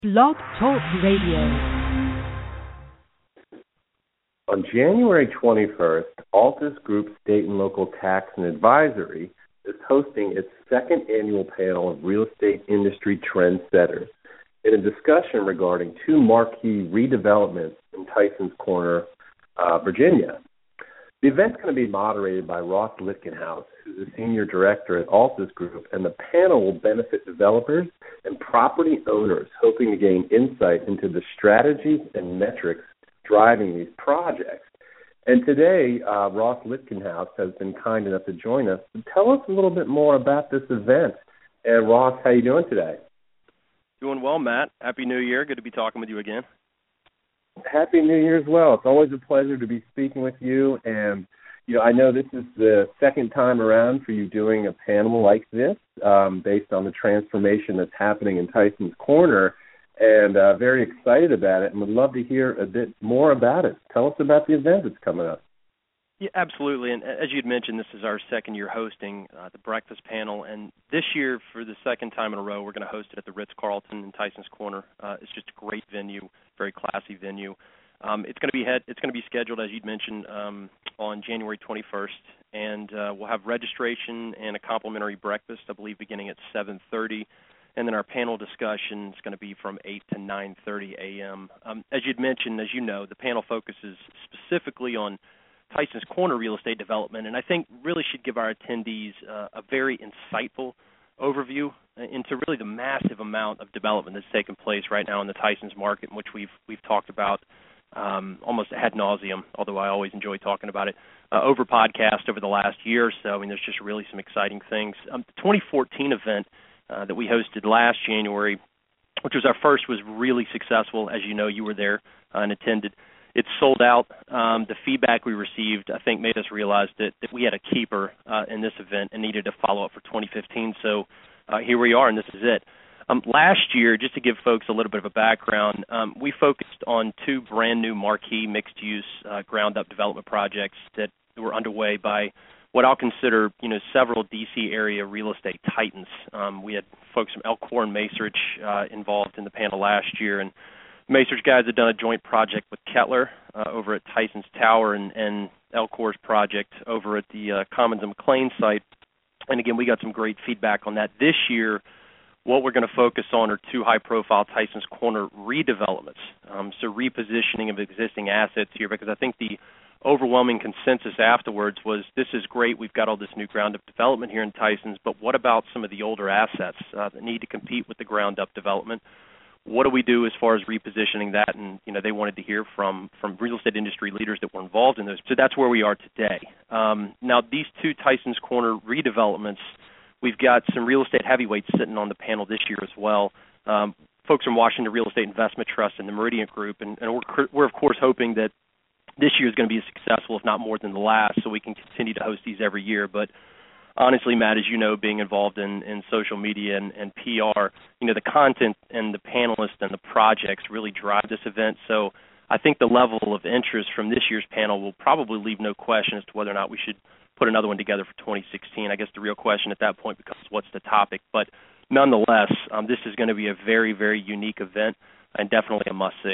Blog Talk Radio. On January 21st, Altus Group State and Local Tax and Advisory is hosting its second annual panel of real estate industry trendsetters in a discussion regarding two marquee redevelopments in Tysons Corner, Virginia. The event's going to be moderated by Ross Lichtenhouse, who's a senior director at Altus Group, and the panel will benefit developers and property owners hoping to gain insight into the strategies and metrics driving these projects. And today, Ross Lichtenhouse has been kind enough to join us to tell us a little bit more about this event. And Ross, how are you doing today? Doing well, Matt. Happy New Year. Good to be talking with you again. Happy New Year as well. It's always a pleasure to be speaking with you. And, I know this is the second time around for you doing a panel like this based on the transformation that's happening in Tysons Corner. And very excited about it and would love to hear a bit more about it. Tell us about the event that's coming up. Yeah, absolutely. And as you'd mentioned, this is our second year hosting the breakfast panel. And this year, for the second time in a row, we're going to host it at the Ritz-Carlton in Tysons Corner. It's just a great venue, very classy venue. It's going to be scheduled, as you'd mentioned, on January 21st. And we'll have registration and a complimentary breakfast, I believe, beginning at 7:30. And then our panel discussion is going to be from 8 to 9:30 a.m. As you'd mentioned, as you know, the panel focuses specifically on Tysons Corner real estate development, and I think really should give our attendees a very insightful overview into really the massive amount of development that's taking place right now in the Tysons market, in which we've talked about almost ad nauseum, although I always enjoy talking about it, over podcast over the last year or so. I mean, there's just really some exciting things. The 2014 event that we hosted last January, which was our first, was really successful. As you know, you were there and attended. It's sold out. The feedback we received, I think, made us realize that we had a keeper in this event and needed to follow up for 2015. So here we are, and this is it. Last year, just to give folks a little bit of a background, we focused on two brand-new marquee mixed-use ground-up development projects that were underway by what I'll consider, several D.C. area real estate titans. We had folks from Elkhorn and Macerich involved in the panel last year, and Macerich guys had done a joint project with Kettler over at Tysons Tower and Elkhorn's project over at the Commons and McLean site. And again, we got some great feedback on that. This year, what we're going to focus on are two high-profile Tysons Corner redevelopments, so repositioning of existing assets here, because I think the overwhelming consensus afterwards was this is great, we've got all this new ground-up development here in Tysons, but what about some of the older assets that need to compete with the ground-up development? What do we do as far as repositioning that? And, they wanted to hear from real estate industry leaders that were involved in those. So that's where we are today. Now, these two Tysons Corner redevelopments, we've got some real estate heavyweights sitting on the panel this year as well. Folks from Washington Real Estate Investment Trust and the Meridian Group, and we're of course hoping that this year is going to be as successful, if not more than the last, so we can continue to host these every year. But honestly, Matt, as you know, being involved in social media and PR, the content and the panelists and the projects really drive this event. So I think the level of interest from this year's panel will probably leave no question as to whether or not we should put another one together for 2016. I guess the real question at that point becomes what's the topic. But nonetheless, this is going to be a very, very unique event and definitely a must-see.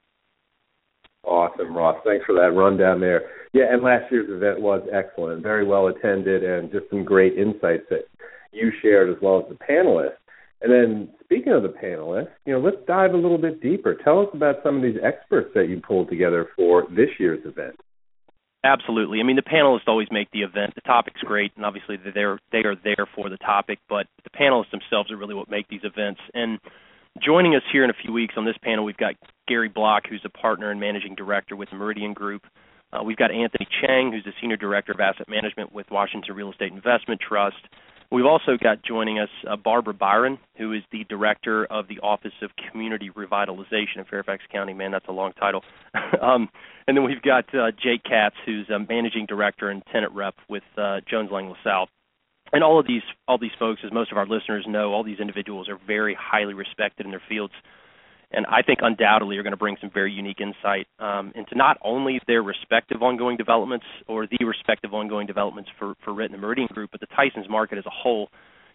Awesome, Ross. Thanks for that rundown there. Yeah, and last year's event was excellent, very well attended, and just some great insights that you shared as well as the panelists. And then speaking of the panelists, let's dive a little bit deeper. Tell us about some of these experts that you pulled together for this year's event. Absolutely. I mean, the panelists always make the event. The topic's great, and obviously they are there for the topic, but the panelists themselves are really what make these events. And joining us here in a few weeks on this panel, we've got Gary Block, who's a partner and managing director with the Meridian Group. We've got Anthony Chang, who's the senior director of asset management with Washington Real Estate Investment Trust. We've also got joining us Barbara Byron, who is the director of the Office of Community Revitalization in Fairfax County. Man, that's a long title. And then we've got Jake Katz, who's a managing director and tenant rep with Jones Lang LaSalle. And all these folks, as most of our listeners know, all these individuals are very highly respected in their fields. And I think undoubtedly are going to bring some very unique insight into not only their respective ongoing developments or the respective ongoing developments for RIT and the Meridian Group, but the Tysons market as a whole.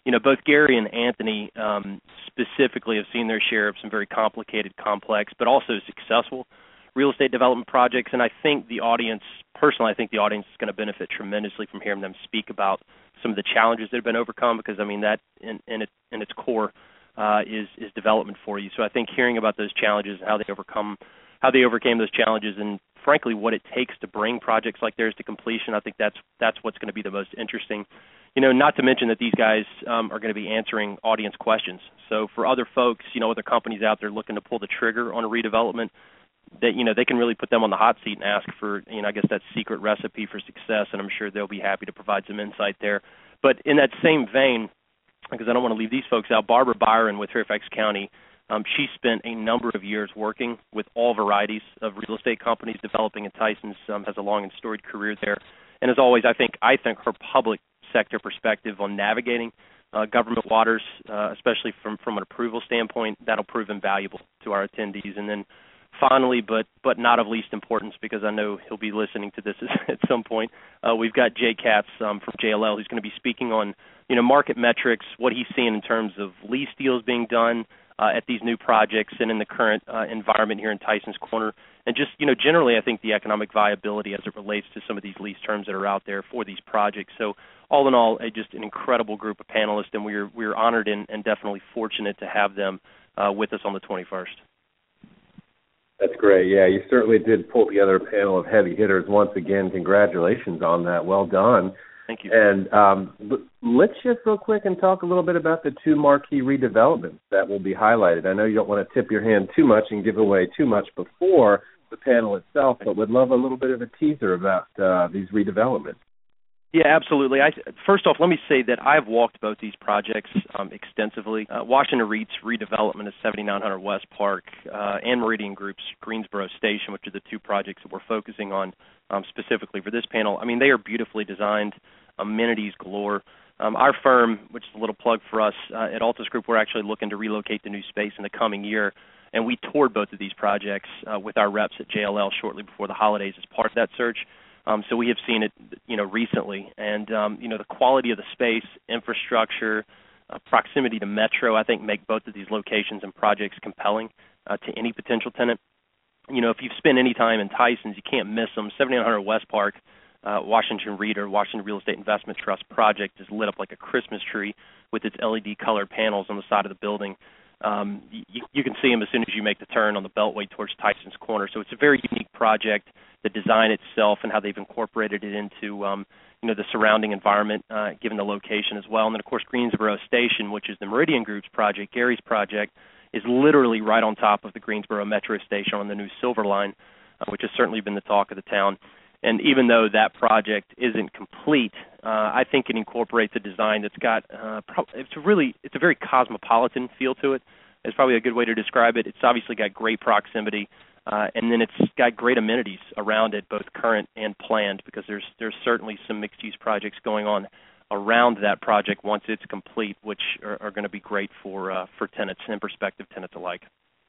both Gary and Anthony specifically have seen their share of some very complicated, complex, but also successful real estate development projects. And I think the audience, personally, is going to benefit tremendously from hearing them speak about some of the challenges that have been overcome, because, I mean, that in its core is development for you. So I think hearing about those challenges and how they overcame those challenges, and frankly what it takes to bring projects like theirs to completion, I think that's what's going to be the most interesting. Not to mention that these guys are going to be answering audience questions. So for other folks, other companies out there looking to pull the trigger on a redevelopment, that they can really put them on the hot seat and ask for, I guess, that secret recipe for success, and I'm sure they'll be happy to provide some insight there. But in that same vein, because I don't want to leave these folks out, Barbara Byron with Fairfax County, she spent a number of years working with all varieties of real estate companies developing in Tysons, has a long and storied career there. And as always, I think her public sector perspective on navigating government waters, especially from an approval standpoint, that'll prove invaluable to our attendees. And then finally, but not of least importance, because I know he'll be listening to this at some point, we've got Jay Katz from JLL, who's going to be speaking on market metrics, what he's seeing in terms of lease deals being done at these new projects and in the current environment here in Tysons Corner, and just generally, I think the economic viability as it relates to some of these lease terms that are out there for these projects. So all in all, just an incredible group of panelists, and we're honored and definitely fortunate to have them with us on the 21st. That's great. Yeah, you certainly did pull together a panel of heavy hitters. Once again, congratulations on that. Well done. Thank you. And let's shift real quick and talk a little bit about the two marquee redevelopments that will be highlighted. I know you don't want to tip your hand too much and give away too much before the panel itself, but would love a little bit of a teaser about these redevelopments. Yeah, absolutely. First off, let me say that I've walked both these projects extensively. Washington REIT's redevelopment of 7900 West Park and Meridian Group's Greensboro Station, which are the two projects that we're focusing on specifically for this panel. I mean, they are beautifully designed, amenities galore. Our firm, which is a little plug for us at Altus Group, we're actually looking to relocate to new space in the coming year, and we toured both of these projects with our reps at JLL shortly before the holidays as part of that search. So we have seen it, recently, and the quality of the space, infrastructure, proximity to Metro, I think make both of these locations and projects compelling to any potential tenant. If you've spent any time in Tysons, you can't miss them. 7900 West Park, Washington REIT or Washington Real Estate Investment Trust project is lit up like a Christmas tree with its LED colored panels on the side of the building. You can see them as soon as you make the turn on the Beltway towards Tysons Corner. So it's a very unique project. The design itself and how they've incorporated it into the surrounding environment, given the location as well. And then, of course, Greensboro Station, which is the Meridian Group's project, Gary's project, is literally right on top of the Greensboro Metro Station on the new Silver Line, which has certainly been the talk of the town. And even though that project isn't complete, I think it incorporates a design that's got it's a very cosmopolitan feel to it. It's probably a good way to describe it. It's obviously got great proximity, and then it's got great amenities around it, both current and planned, because there's certainly some mixed-use projects going on around that project once it's complete, which are going to be great for tenants and prospective tenants alike.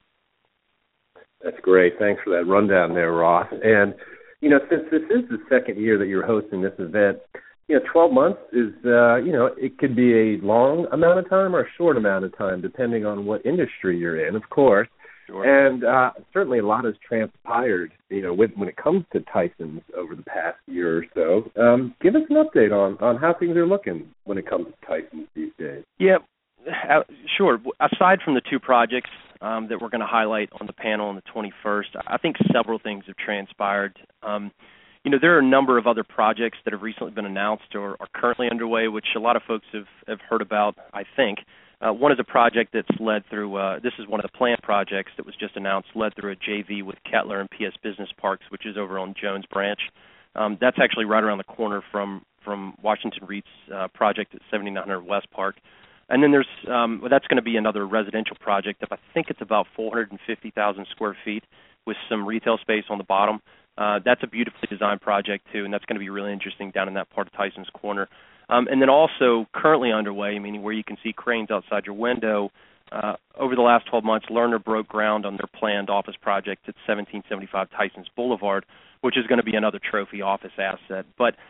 That's great. Thanks for that rundown there, Ross. And since this is the second year that you're hosting this event, 12 months is, it could be a long amount of time or a short amount of time, depending on what industry you're in, of course. Sure. And certainly a lot has transpired, when it comes to Tysons over the past year or so. Give us an update on how things are looking when it comes to Tysons these days. Yeah, sure. Aside from the two projects that we're going to highlight on the panel on the 21st, I think several things have transpired. There are a number of other projects that have recently been announced or are currently underway, which a lot of folks have heard about, I think. One is a project that's led through, this is one of the planned projects that was just announced, led through a JV with Kettler and PS Business Parks, which is over on Jones Branch. That's actually right around the corner from Washington REIT's project at 7900 West Park. And then that's going to be another residential project of, I think it's about 450,000 square feet with some retail space on the bottom. That's a beautifully designed project, too, and that's going to be really interesting down in that part of Tysons Corner. And then also currently underway, meaning where you can see cranes outside your window, over the last 12 months, Lerner broke ground on their planned office project at 1775 Tysons Boulevard, which is going to be another trophy office asset. But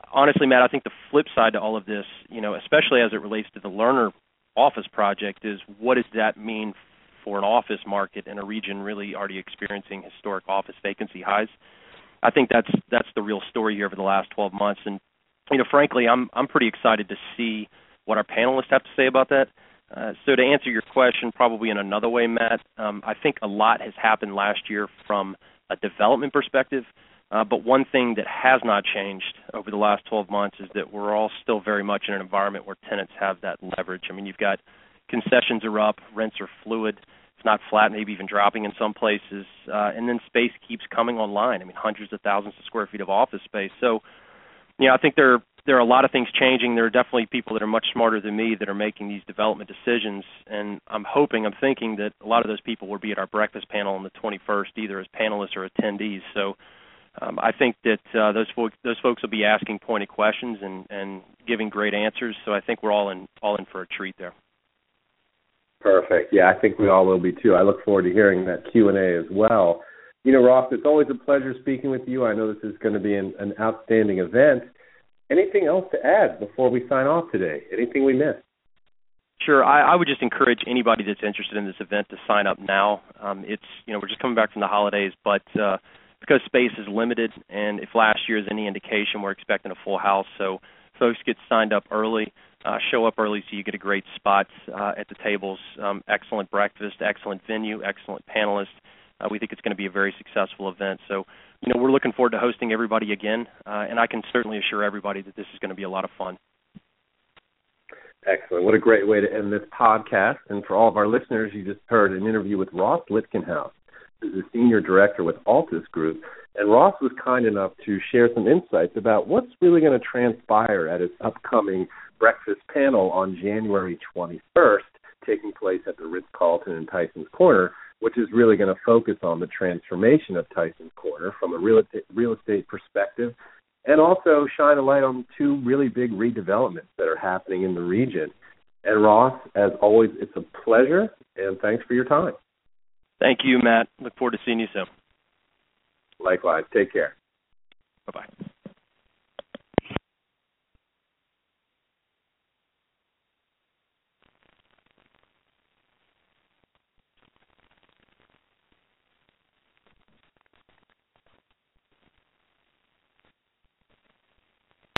honestly, Matt, I think the flip side to all of this, especially as it relates to the Lerner office project, is what does that mean for an office market in a region really already experiencing historic office vacancy highs? I think that's the real story here over the last 12 months. And, frankly, I'm pretty excited to see what our panelists have to say about that. So to answer your question probably in another way, Matt, I think a lot has happened last year from a development perspective. But one thing that has not changed over the last 12 months is that we're all still very much in an environment where tenants have that leverage. I mean, you've got concessions are up, rents are fluid. It's not flat, maybe even dropping in some places. And then space keeps coming online. I mean, hundreds of thousands of square feet of office space. So, I think there are a lot of things changing. There are definitely people that are much smarter than me that are making these development decisions. And I'm thinking that a lot of those people will be at our breakfast panel on the 21st, either as panelists or attendees. So I think that those folks will be asking pointed questions and giving great answers. So I think we're all in for a treat there. Perfect. Yeah, I think we all will be too. I look forward to hearing that Q&A as well. Ross, it's always a pleasure speaking with you. I know this is going to be an outstanding event. Anything else to add before we sign off today? Anything we missed? Sure. I would just encourage anybody that's interested in this event to sign up now. It's we're just coming back from the holidays, but because space is limited, and if last year is any indication, we're expecting a full house. So folks get signed up early. Show up early so you get a great spot at the tables. Excellent breakfast, excellent venue, excellent panelists. We think it's going to be a very successful event. So, we're looking forward to hosting everybody again, and I can certainly assure everybody that this is going to be a lot of fun. Excellent. What a great way to end this podcast. And for all of our listeners, you just heard an interview with Ross Lichtenhouse, who's the Senior Director with Altus Group. And Ross was kind enough to share some insights about what's really going to transpire at his upcoming breakfast panel on January 21st, taking place at the Ritz-Carlton in Tysons Corner, which is really going to focus on the transformation of Tysons Corner from a real estate perspective, and also shine a light on two really big redevelopments that are happening in the region. And Ross, as always, it's a pleasure, and thanks for your time. Thank you, Matt. Look forward to seeing you soon. Likewise. Take care. Bye-bye.